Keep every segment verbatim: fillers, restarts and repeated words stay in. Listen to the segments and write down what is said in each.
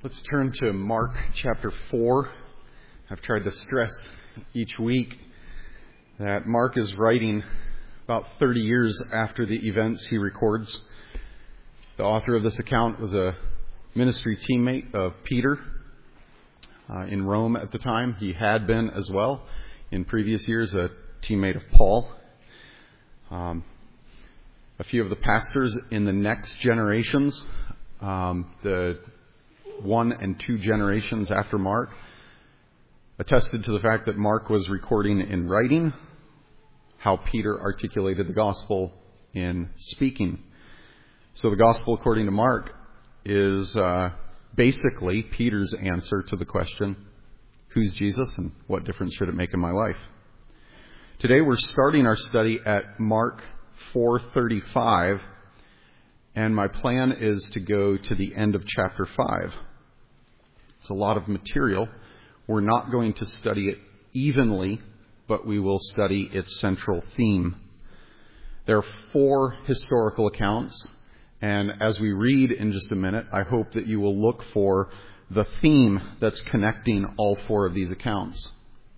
Let's turn to Mark chapter four. I've tried to stress each week that Mark is writing about thirty years after the events he records. The author of this account was a ministry teammate of Peter uh, in Rome at the time. He had been as well in previous years a teammate of Paul. Um, a few of the pastors in the next generations, um, the one and two generations after Mark, attested to the fact that Mark was recording in writing how Peter articulated the gospel in speaking. So the gospel according to Mark is uh, basically Peter's answer to the question, who's Jesus and what difference should it make in my life? Today we're starting our study at Mark four thirty-five, and my plan is to go to the end of chapter five. It's a lot of material. We're not going to study it evenly, but we will study its central theme. There are four historical accounts, and as we read in just a minute, I hope that you will look for the theme that's connecting all four of these accounts.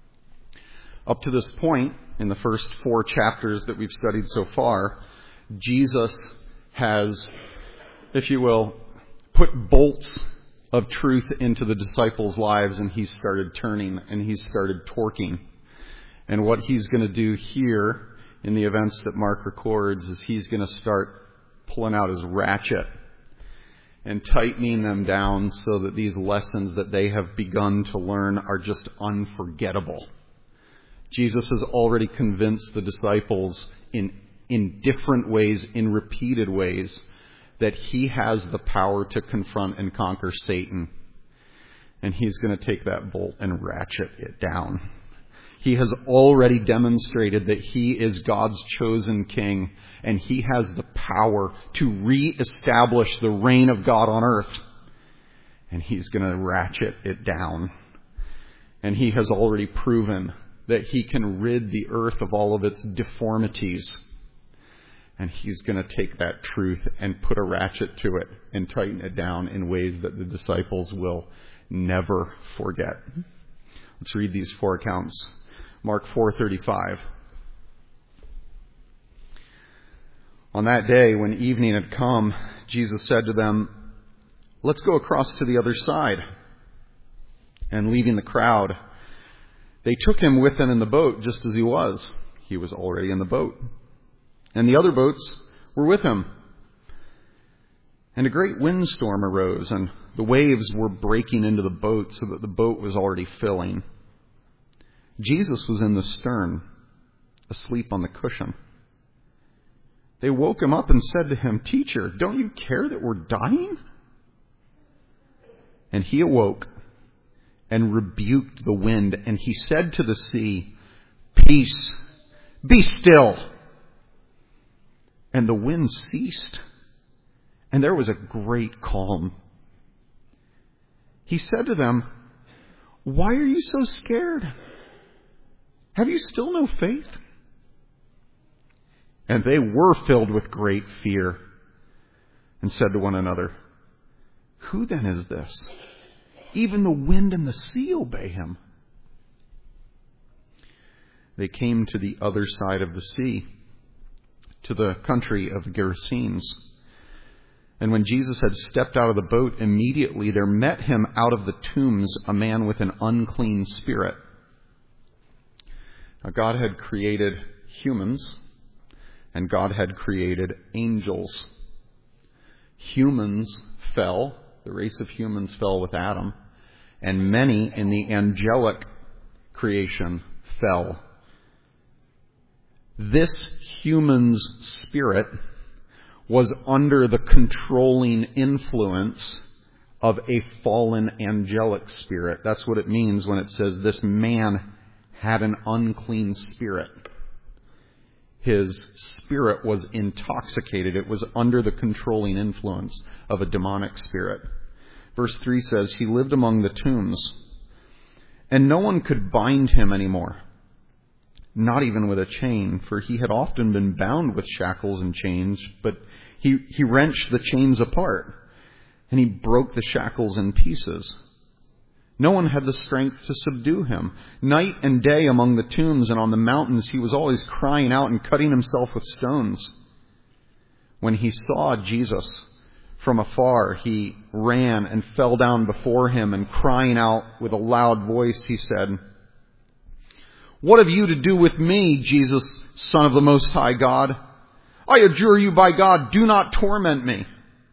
Up to this point, in the first four chapters that we've studied so far, Jesus has, if you will, put bolts of truth into the disciples' lives, and he's started turning and he's started torquing. And what he's going to do here in the events that Mark records is he's going to start pulling out his ratchet and tightening them down so that these lessons that they have begun to learn are just unforgettable. Jesus has already convinced the disciples in, in different ways, in repeated ways, that he has the power to confront and conquer Satan. And he's going to take that bolt and ratchet it down. He has already demonstrated that he is God's chosen king, and he has the power to reestablish the reign of God on earth. And he's going to ratchet it down. And he has already proven that he can rid the earth of all of its deformities. And he's going to take that truth and put a ratchet to it and tighten it down in ways that the disciples will never forget. Let's read these four accounts. Mark four thirty-five. On that day, when evening had come, Jesus said to them, "Let's go across to the other side." And leaving the crowd, they took him with them in the boat just as he was. He was already in the boat. And the other boats were with him. And a great windstorm arose, and the waves were breaking into the boat so that the boat was already filling. Jesus was in the stern, asleep on the cushion. They woke him up and said to him, "Teacher, don't you care that we're dying?" And he awoke and rebuked the wind, and he said to the sea, "Peace, be still." And the wind ceased, and there was a great calm. He said to them, "Why are you so scared? Have you still no faith?" And they were filled with great fear and said to one another, "Who then is this? Even the wind and the sea obey him." They came to the other side of the sea, to the country of the Gerasenes. And when Jesus had stepped out of the boat, immediately there met him out of the tombs a man with an unclean spirit. Now God had created humans, and God had created angels. Humans fell, the race of humans fell with Adam, and many in the angelic creation fell. This human's spirit was under the controlling influence of a fallen angelic spirit. That's what it means when it says this man had an unclean spirit. His spirit was intoxicated. It was under the controlling influence of a demonic spirit. Verse three says, he lived among the tombs, and no one could bind him anymore, not even with a chain, for he had often been bound with shackles and chains, but he, he wrenched the chains apart and he broke the shackles in pieces. No one had the strength to subdue him. Night and day among the tombs and on the mountains, he was always crying out and cutting himself with stones. When he saw Jesus from afar, he ran and fell down before him, and crying out with a loud voice, he said, "What have you to do with me, Jesus, Son of the Most High God? I adjure you by God, do not torment me."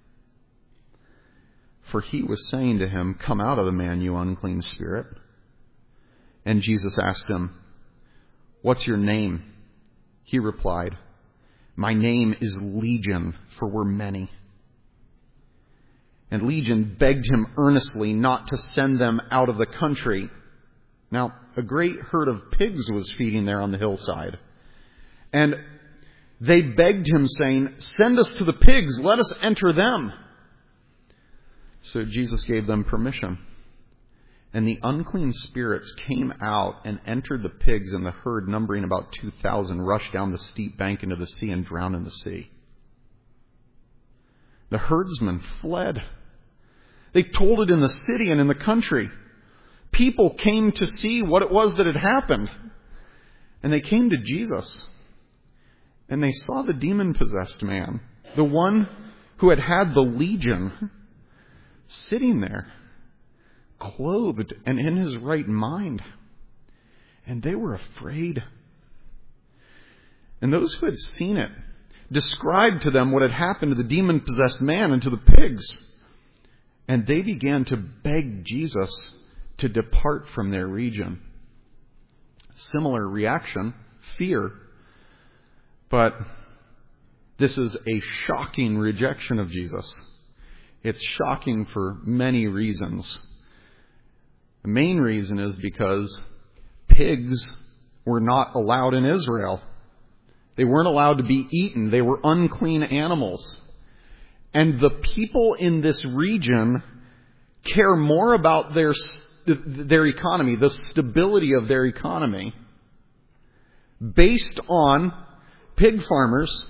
For he was saying to him, "Come out of the man, you unclean spirit." And Jesus asked him, "What's your name?" He replied, "My name is Legion, for we're many." And Legion begged him earnestly not to send them out of the country. Now, a great herd of pigs was feeding there on the hillside. And they begged him, saying, "Send us to the pigs, let us enter them." So Jesus gave them permission. And the unclean spirits came out and entered the pigs, and the herd, numbering about two thousand, rushed down the steep bank into the sea and drowned in the sea. The herdsmen fled. They told it in the city and in the country. People came to see what it was that had happened. And they came to Jesus. And they saw the demon-possessed man, the one who had had the legion, sitting there, clothed and in his right mind. And they were afraid. And those who had seen it described to them what had happened to the demon-possessed man and to the pigs. And they began to beg Jesus to depart from their region. Similar reaction, fear. But this is a shocking rejection of Jesus. It's shocking for many reasons. The main reason is because pigs were not allowed in Israel. They weren't allowed to be eaten. They were unclean animals. And the people in this region care more about their, their economy, the stability of their economy, based on pig farmers,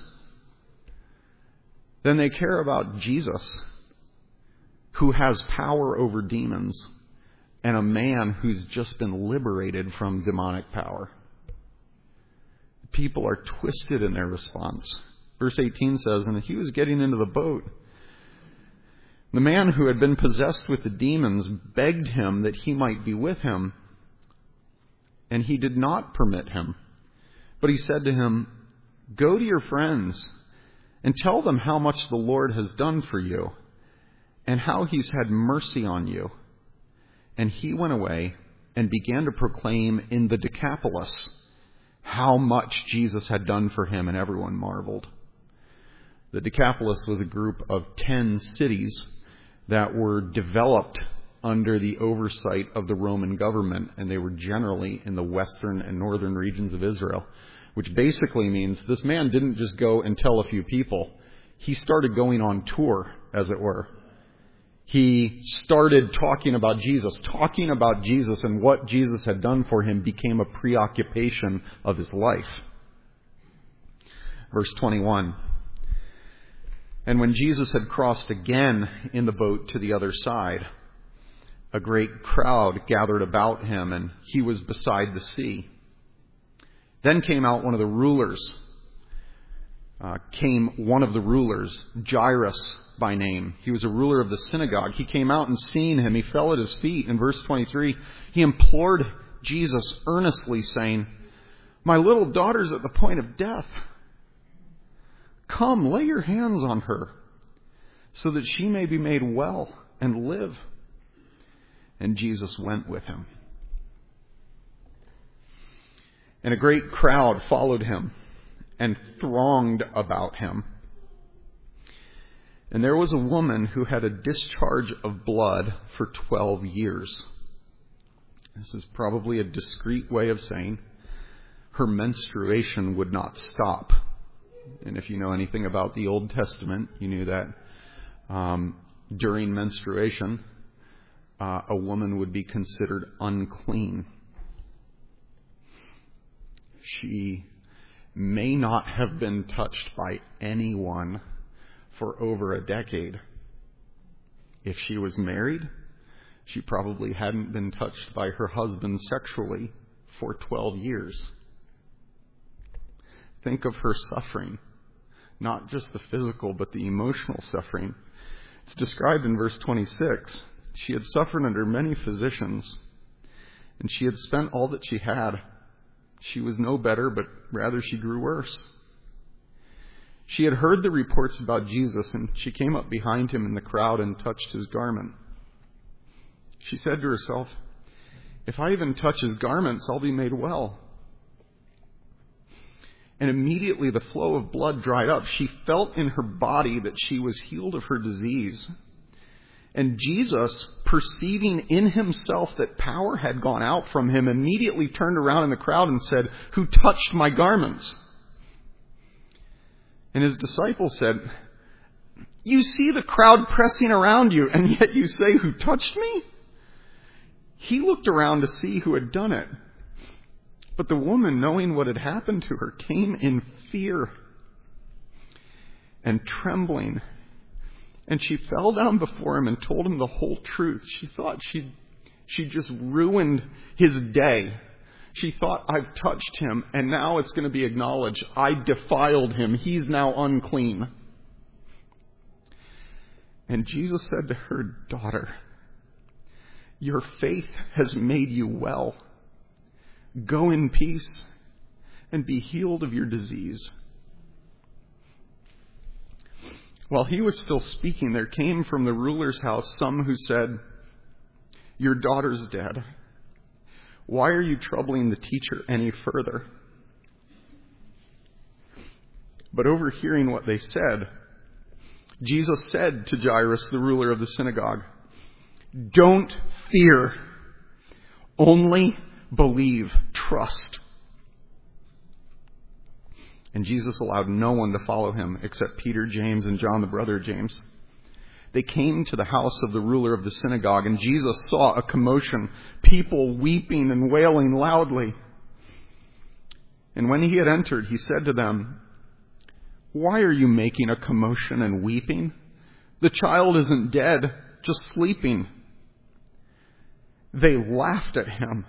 than they care about Jesus, who has power over demons, and a man who's just been liberated from demonic power. People are twisted in their response. Verse eighteen says, "And he was getting into the boat. The man who had been possessed with the demons begged him that he might be with him, and he did not permit him. But he said to him, 'Go to your friends and tell them how much the Lord has done for you, and how he's had mercy on you.' And he went away and began to proclaim in the Decapolis how much Jesus had done for him, and everyone marveled." The Decapolis was a group of ten cities that were developed under the oversight of the Roman government, and they were generally in the western and northern regions of Israel, which basically means this man didn't just go and tell a few people. He started going on tour, as it were. He started talking about Jesus. Talking about Jesus and what Jesus had done for him became a preoccupation of his life. Verse twenty-one. "And when Jesus had crossed again in the boat to the other side, a great crowd gathered about him, and he was beside the sea. Then came out one of the rulers, uh, came one of the rulers, Jairus by name. He was a ruler of the synagogue. He came out, and seeing him, he fell at his feet." In verse twenty-three, he implored Jesus earnestly, saying, "My little daughter's at the point of death. Come, lay your hands on her, so that she may be made well and live." And Jesus went with him. And a great crowd followed him and thronged about him. And there was a woman who had a discharge of blood for twelve years. This is probably a discreet way of saying her menstruation would not stop. And if you know anything about the Old Testament, you knew that um, during menstruation, uh, a woman would be considered unclean. She may not have been touched by anyone for over a decade. If she was married, she probably hadn't been touched by her husband sexually for twelve years. Think of her suffering, not just the physical, but the emotional suffering. It's described in verse twenty-six. She had suffered under many physicians, and she had spent all that she had. She was no better, but rather she grew worse. She had heard the reports about Jesus, and she came up behind him in the crowd and touched his garment. She said to herself, "If I even touch his garments, I'll be made well." And immediately the flow of blood dried up. She felt in her body that she was healed of her disease. And Jesus, perceiving in himself that power had gone out from him, immediately turned around in the crowd and said, "Who touched my garments?" And his disciples said, "You see the crowd pressing around you, and yet you say, 'Who touched me?'" He looked around to see who had done it. But the woman, knowing what had happened to her, came in fear and trembling. And she fell down before him and told him the whole truth. She thought she'd, she just ruined his day. She thought, "I've touched him, and now it's going to be acknowledged. I defiled him. He's now unclean." And Jesus said to her, "Daughter, your faith has made you well. Go in peace and be healed of your disease." While he was still speaking, there came from the ruler's house some who said, "Your daughter's dead. Why are you troubling the teacher any further?" But overhearing what they said, Jesus said to Jairus, the ruler of the synagogue, "Don't fear, only believe, trust." And Jesus allowed no one to follow him except Peter, James, and John, the brother of James. They came to the house of the ruler of the synagogue, and Jesus saw a commotion, people weeping and wailing loudly. And when he had entered, he said to them, "Why are you making a commotion and weeping? The child isn't dead, just sleeping." They laughed at him.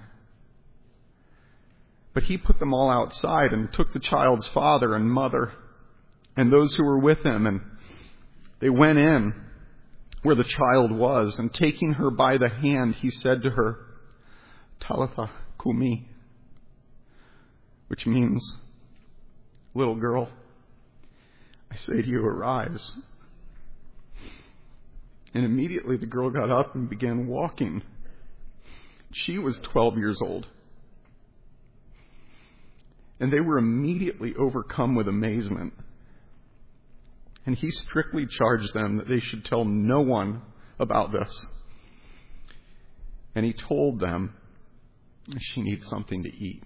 But he put them all outside and took the child's father and mother and those who were with him, and they went in where the child was, and taking her by the hand, he said to her, "Talitha kumi," which means, "Little girl, I say to you, arise." And immediately the girl got up and began walking. She was twelve years old. And they were immediately overcome with amazement. And he strictly charged them that they should tell no one about this. And he told them she needs something to eat.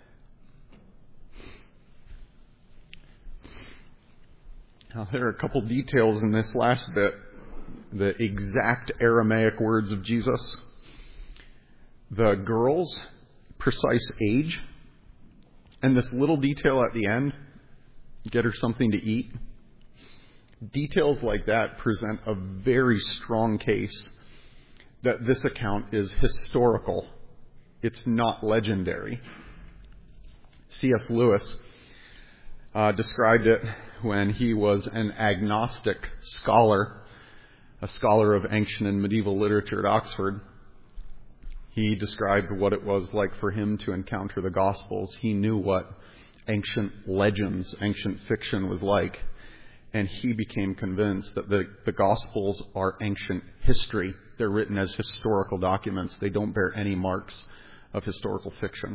Now, there are a couple details in this last bit. The exact Aramaic words of Jesus. The girl's precise age. And this little detail at the end, get her something to eat. Details like that present a very strong case that this account is historical. It's not legendary. C S Lewis uh, described it when he was an agnostic scholar, a scholar of ancient and medieval literature at Oxford. He described what it was like for him to encounter the Gospels. He knew what ancient legends, ancient fiction was like. And he became convinced that the, the Gospels are ancient history. They're written as historical documents. They don't bear any marks of historical fiction.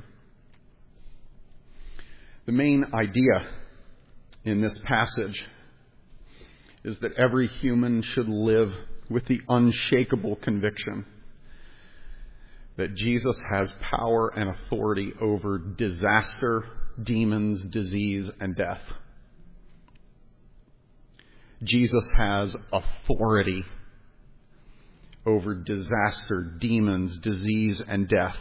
The main idea in this passage is that every human should live with the unshakable conviction that Jesus has power and authority over disaster, demons, disease, and death. Jesus has authority over disaster, demons, disease, and death.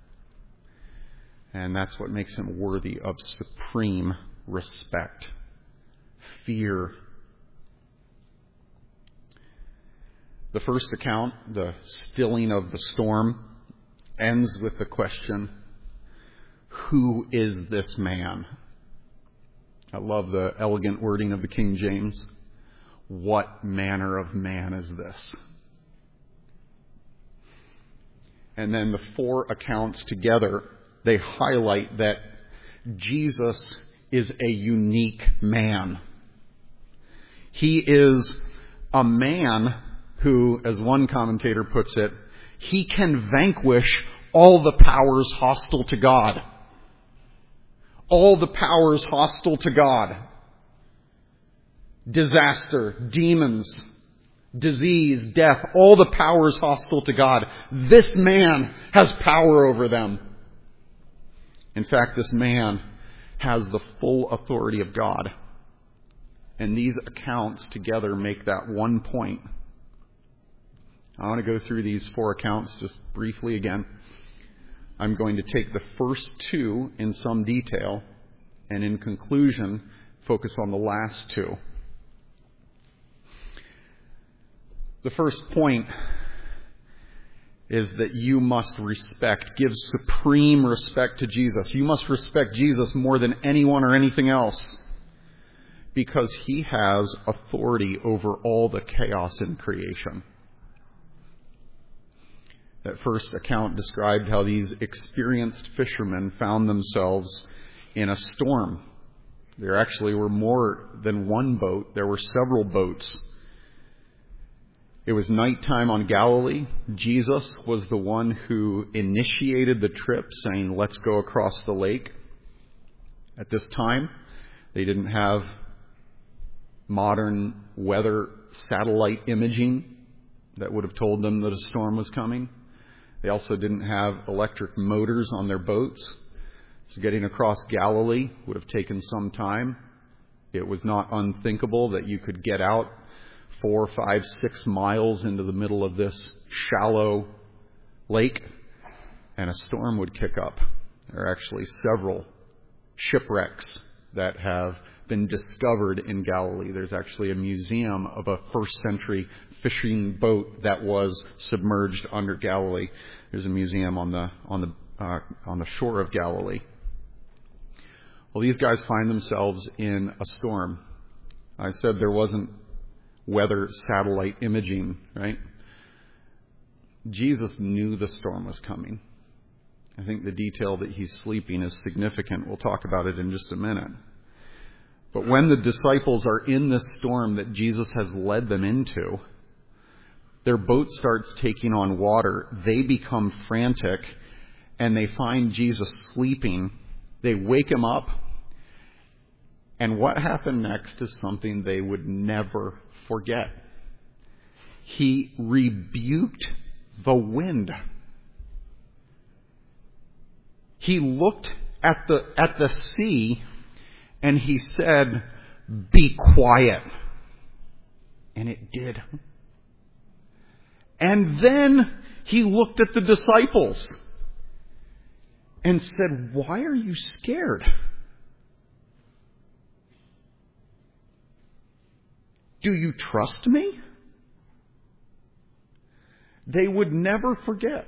And that's what makes him worthy of supreme respect, fear. The first account, the stilling of the storm, ends with the question, who is this man? I love the elegant wording of the King James. What manner of man is this? And then the four accounts together, they highlight that Jesus is a unique man. He is a man who, as one commentator puts it, he can vanquish all the powers hostile to God. All the powers hostile to God. Disaster, demons, disease, death, all the powers hostile to God. This man has power over them. In fact, this man has the full authority of God. And these accounts together make that one point. I want to go through these four accounts just briefly again. I'm going to take the first two in some detail, and in conclusion, focus on the last two. The first point is that you must respect, give supreme respect to Jesus. You must respect Jesus more than anyone or anything else, because he has authority over all the chaos in creation. That first account described how these experienced fishermen found themselves in a storm. There actually were more than one boat. There were several boats. It was nighttime on Galilee. Jesus was the one who initiated the trip, saying, let's go across the lake. At this time, they didn't have modern weather satellite imaging that would have told them that a storm was coming. They also didn't have electric motors on their boats. So getting across Galilee would have taken some time. It was not unthinkable that you could get out four, five, six miles into the middle of this shallow lake and a storm would kick up. There are actually several shipwrecks that have been discovered in Galilee. There's actually a museum of a first century fishing boat that was submerged under Galilee. There's a museum on the on the uh, on the shore of Galilee. Well, these guys find themselves in a storm. I said there wasn't weather satellite imaging, right? Jesus knew the storm was coming. I think the detail that he's sleeping is significant. We'll talk about it in just a minute. But when the disciples are in this storm that Jesus has led them into, their boat starts taking on water. They become frantic and they find Jesus sleeping. They wake him up. And what happened next is something they would never forget. He rebuked the wind. He looked at the at the sea and he said, "Be quiet." And it did. And then he looked at the disciples and said, "Why are you scared? Do you trust me?" They would never forget.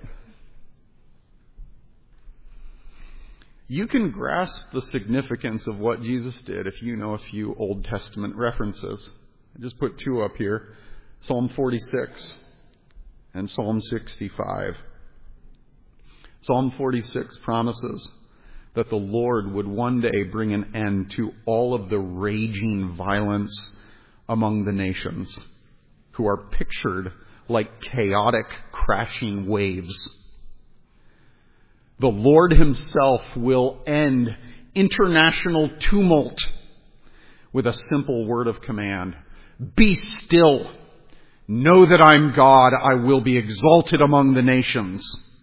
You can grasp the significance of what Jesus did if you know a few Old Testament references. I just put two up here. Psalm forty-six and Psalm sixty-five. Psalm forty-six promises that the Lord would one day bring an end to all of the raging violence among the nations, who are pictured like chaotic, crashing waves. The Lord himself will end international tumult with a simple word of command. Be still. Know that I'm God. I will be exalted among the nations.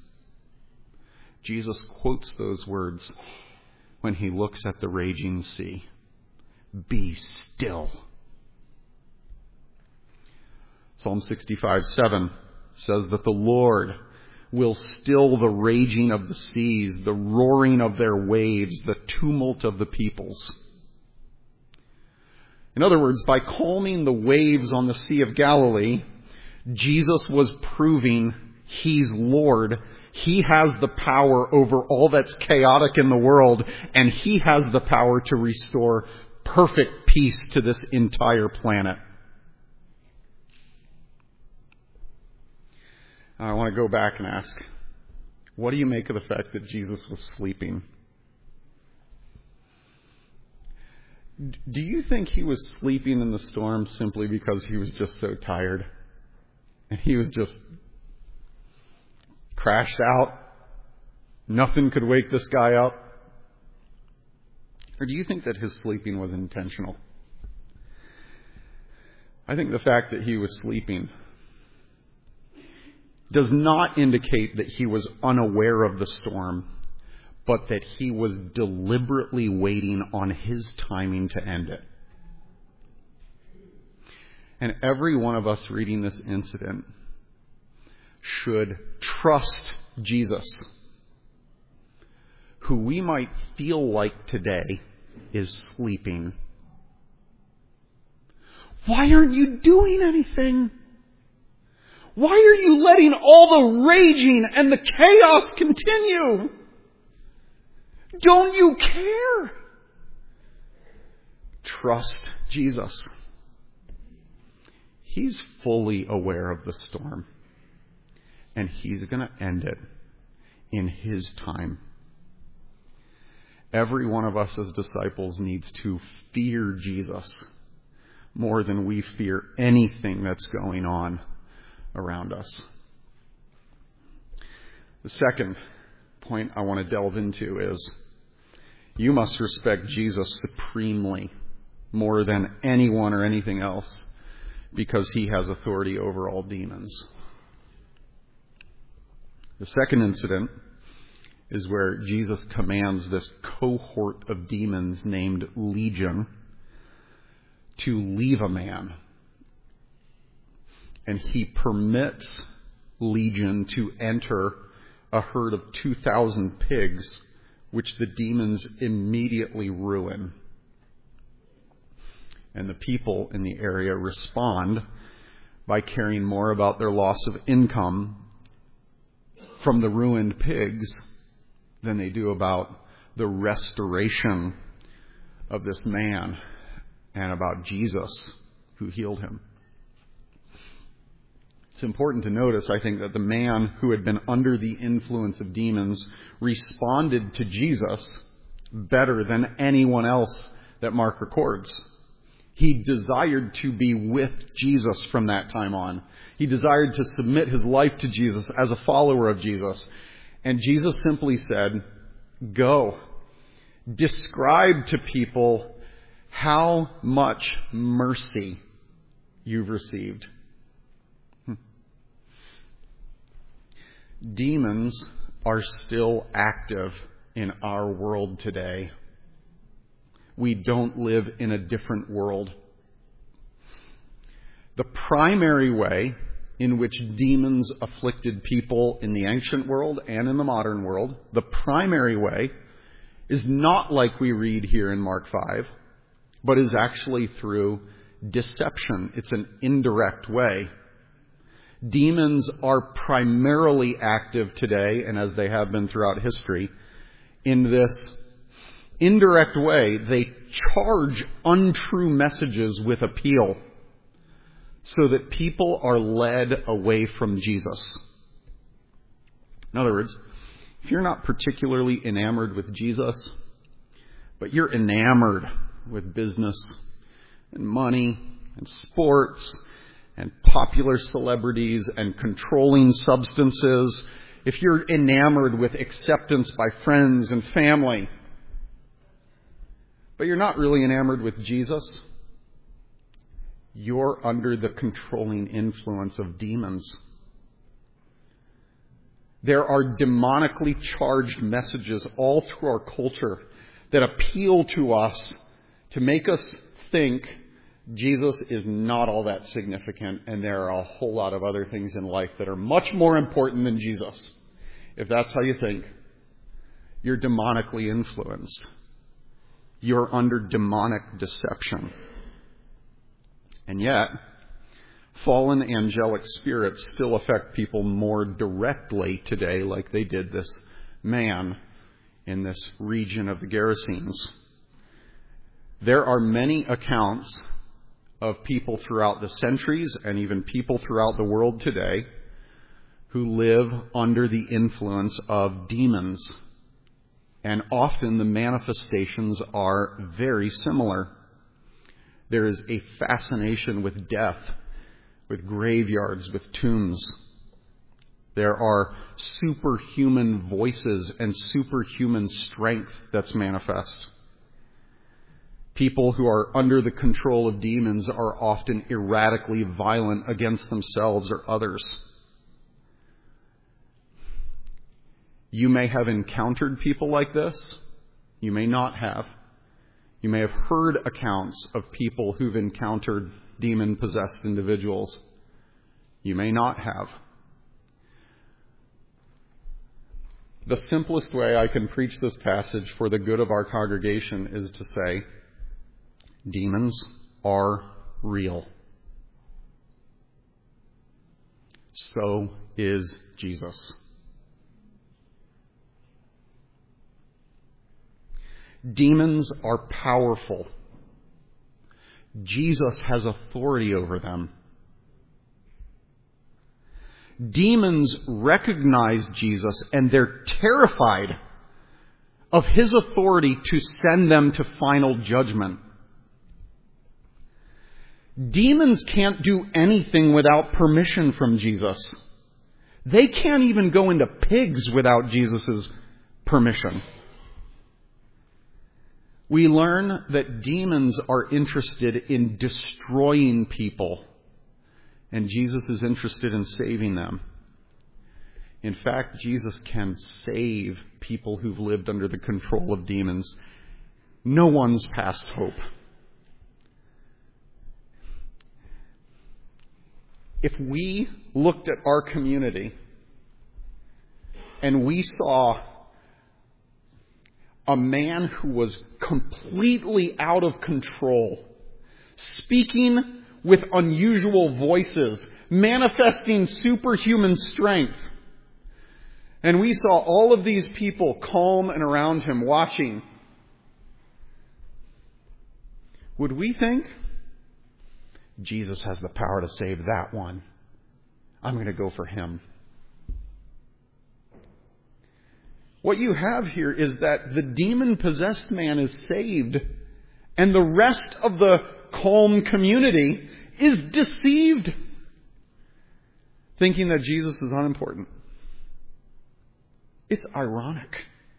Jesus quotes those words when he looks at the raging sea. Be still. Psalm sixty-five seven says that the Lord will still the raging of the seas, the roaring of their waves, the tumult of the peoples. In other words, by calming the waves on the Sea of Galilee, Jesus was proving He's Lord. He has the power over all that's chaotic in the world, and He has the power to restore perfect peace to this entire planet. I want to go back and ask, what do you make of the fact that Jesus was sleeping? Do you think He was sleeping in the storm simply because He was just so tired? And He was just crashed out? Nothing could wake this guy up? Or do you think that His sleeping was intentional? I think the fact that He was sleeping does not indicate that He was unaware of the storm, but that He was deliberately waiting on His timing to end it. And every one of us reading this incident should trust Jesus, who we might feel like today is sleeping. Why aren't you doing anything? Why are you letting all the raging and the chaos continue? Don't you care? Trust Jesus. He's fully aware of the storm, and He's going to end it in His time. Every one of us as disciples needs to fear Jesus more than we fear anything that's going on around us. The second point I want to delve into is you must respect Jesus supremely more than anyone or anything else because He has authority over all demons. The second incident is where Jesus commands this cohort of demons named Legion to leave a man. And He permits Legion to enter a herd of two thousand pigs, which the demons immediately ruin. And the people in the area respond by caring more about their loss of income from the ruined pigs than they do about the restoration of this man and about Jesus who healed him. It's important to notice, I think, that the man who had been under the influence of demons responded to Jesus better than anyone else that Mark records. He desired to be with Jesus from that time on. He desired to submit his life to Jesus as a follower of Jesus. And Jesus simply said, "Go, describe to people how much mercy you've received." Demons are still active in our world today. We don't live in a different world. The primary way in which demons afflicted people in the ancient world and in the modern world, the primary way is not like we read here in Mark five, but is actually through deception. It's an indirect way. Demons are primarily active today, and as they have been throughout history, in this indirect way. They charge untrue messages with appeal so that people are led away from Jesus. In other words, if you're not particularly enamored with Jesus, but you're enamored with business and money and sports and popular celebrities and controlling substances, if you're enamored with acceptance by friends and family, but you're not really enamored with Jesus, you're under the controlling influence of demons. There are demonically charged messages all through our culture that appeal to us to make us think Jesus is not all that significant, and there are a whole lot of other things in life that are much more important than Jesus. If that's how you think, you're demonically influenced. You're under demonic deception. And yet, Fallen angelic spirits still affect people more directly today, like they did this man in this region of the Gerasenes. There are many accounts of people throughout the centuries and even people throughout the world today who live under the influence of demons. And often the manifestations are very similar. There is a fascination with death, with graveyards, with tombs. There are superhuman voices and superhuman strength that's manifest. People who are under the control of demons are often erratically violent against themselves or others. You may have encountered people like this. You may not have. You may have heard accounts of people who've encountered demon-possessed individuals. You may not have. The simplest way I can preach this passage for the good of our congregation is to say, demons are real. So is Jesus. Demons are powerful. Jesus has authority over them. Demons recognize Jesus and they're terrified of his authority to send them to final judgment. Demons can't do anything without permission from Jesus. They can't even go into pigs without Jesus' permission. We learn that demons are interested in destroying people, and Jesus is interested in saving them. In fact, Jesus can save people who've lived under the control of demons. No one's past hope. If we looked at our community and we saw a man who was completely out of control, speaking with unusual voices, manifesting superhuman strength, and we saw all of these people calm and around him watching, would we think, Jesus has the power to save that one. I'm going to go for him. What you have here is that the demon-possessed man is saved, and the rest of the calm community is deceived, thinking that Jesus is unimportant. It's ironic.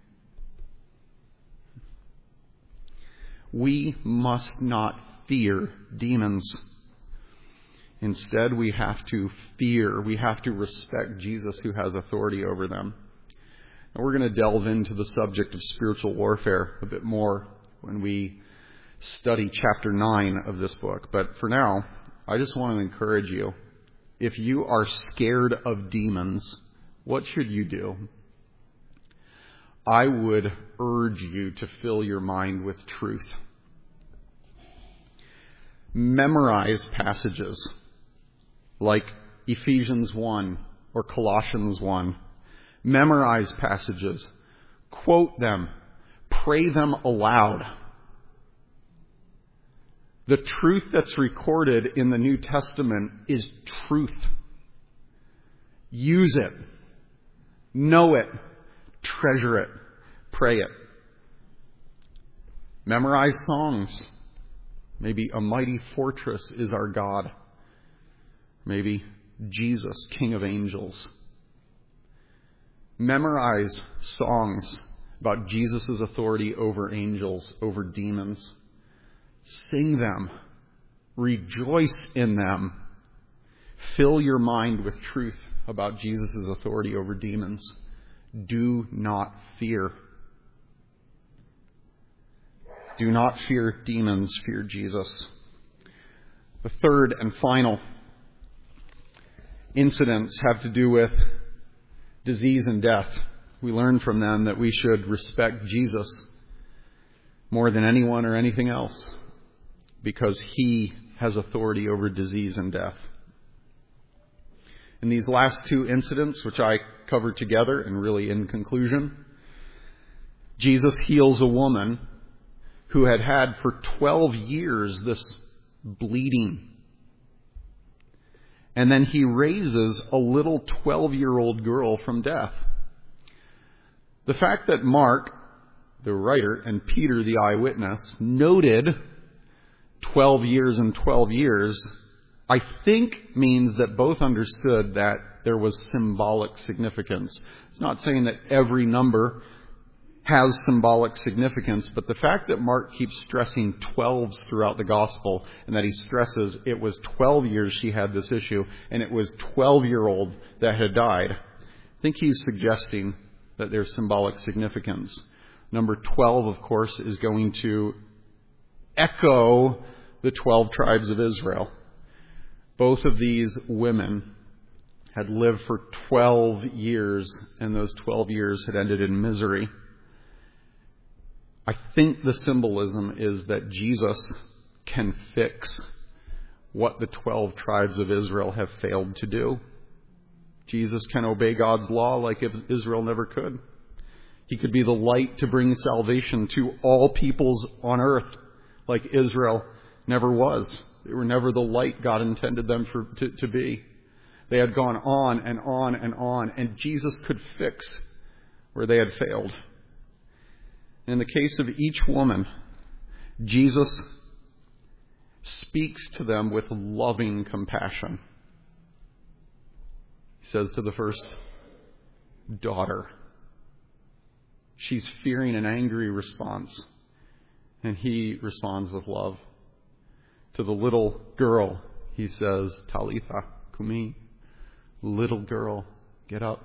We must not fear demons. Instead, we have to fear, we have to respect Jesus who has authority over them. And we're going to delve into the subject of spiritual warfare a bit more when we study chapter nine of this book. But for now, I just want to encourage you. If you are scared of demons, what should you do? I would urge you to fill your mind with truth. Memorize passages like Ephesians one or Colossians one. Memorize passages. Quote them. Pray them aloud. The truth that's recorded in the New Testament is truth. Use it. Know it. Treasure it. Pray it. Memorize songs. Maybe A Mighty Fortress is Our God. Maybe Jesus, King of Angels. Memorize songs about Jesus' authority over angels, over demons. Sing them. Rejoice in them. Fill your mind with truth about Jesus' authority over demons. Do not fear. Do not fear demons, fear Jesus. The third and final incidents have to do with disease and death. We learn from them that we should respect Jesus more than anyone or anything else because he has authority over disease and death. In these last two incidents, which I covered together and really in conclusion, Jesus heals a woman who had had for twelve years this bleeding. And then he raises a little twelve-year-old girl from death. The fact that Mark, the writer, and Peter, the eyewitness, noted twelve years and twelve years, I think means that both understood that there was symbolic significance. It's not saying that every number has symbolic significance, but the fact that Mark keeps stressing twelves throughout the gospel, and that he stresses it was twelve years she had this issue, and it was twelve-year-old that had died, I think he's suggesting that there's symbolic significance. Number twelve, of course, is going to echo the twelve tribes of Israel. Both of these women had lived for twelve years, and those twelve years had ended in misery. I think the symbolism is that Jesus can fix what the twelve tribes of Israel have failed to do. Jesus can obey God's law like Israel never could. He could be the light to bring salvation to all peoples on earth like Israel never was. They were never the light God intended them for, to, to be. They had gone on and on and on, and Jesus could fix where they had failed. In the case of each woman, Jesus speaks to them with loving compassion. He says to the first, "Daughter." She's fearing an angry response, and he responds with love. To the little girl, he says, "Talitha kumi," little girl, get up.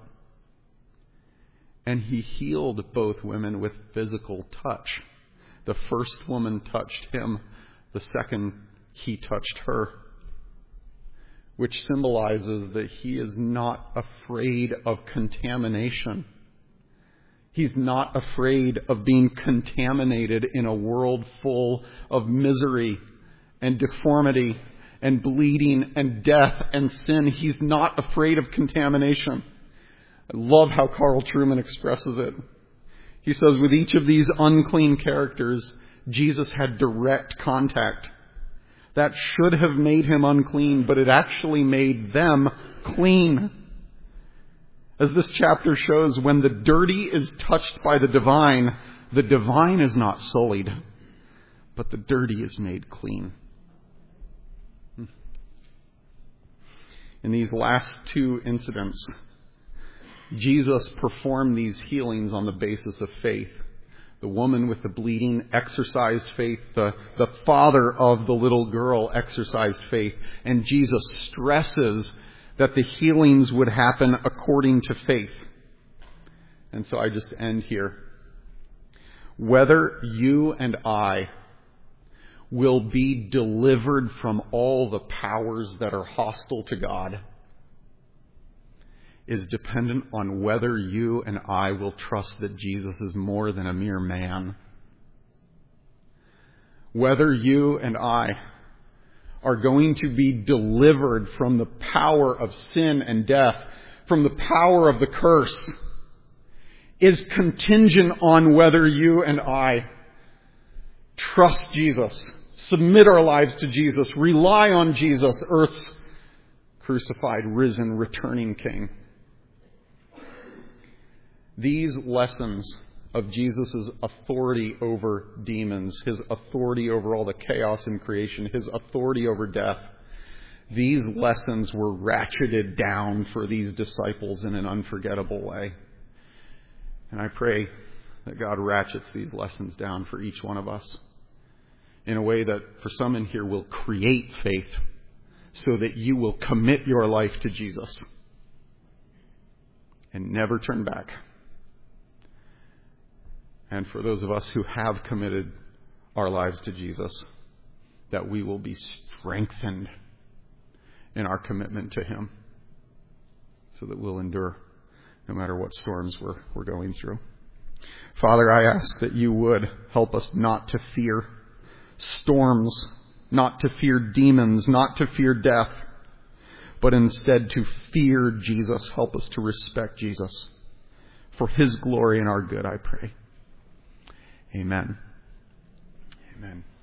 And he healed both women with physical touch. The first woman touched him. The second, he touched her. Which symbolizes that he is not afraid of contamination. He's not afraid of being contaminated in a world full of misery and deformity and bleeding and death and sin. He's not afraid of contamination. I love how Carl Trueman expresses it. He says, with each of these unclean characters, Jesus had direct contact. That should have made him unclean, but it actually made them clean. As this chapter shows, when the dirty is touched by the divine, the divine is not sullied, but the dirty is made clean. In these last two incidents, Jesus performed these healings on the basis of faith. The woman with the bleeding exercised faith. The, the father of the little girl exercised faith. And Jesus stresses that the healings would happen according to faith. And so I just end here. Whether you and I will be delivered from all the powers that are hostile to God is dependent on whether you and I will trust that Jesus is more than a mere man. Whether you and I are going to be delivered from the power of sin and death, from the power of the curse, is contingent on whether you and I trust Jesus, submit our lives to Jesus, rely on Jesus, earth's crucified, risen, returning King. These lessons of Jesus' authority over demons, his authority over all the chaos in creation, his authority over death, these lessons were ratcheted down for these disciples in an unforgettable way. And I pray that God ratchets these lessons down for each one of us in a way that for some in here will create faith so that you will commit your life to Jesus and never turn back. And for those of us who have committed our lives to Jesus, that we will be strengthened in our commitment to him so that we'll endure no matter what storms we're, we're going through. Father, I ask that you would help us not to fear storms, not to fear demons, not to fear death, but instead to fear Jesus. Help us to respect Jesus. For His glory and our good, I pray. Amen. Amen.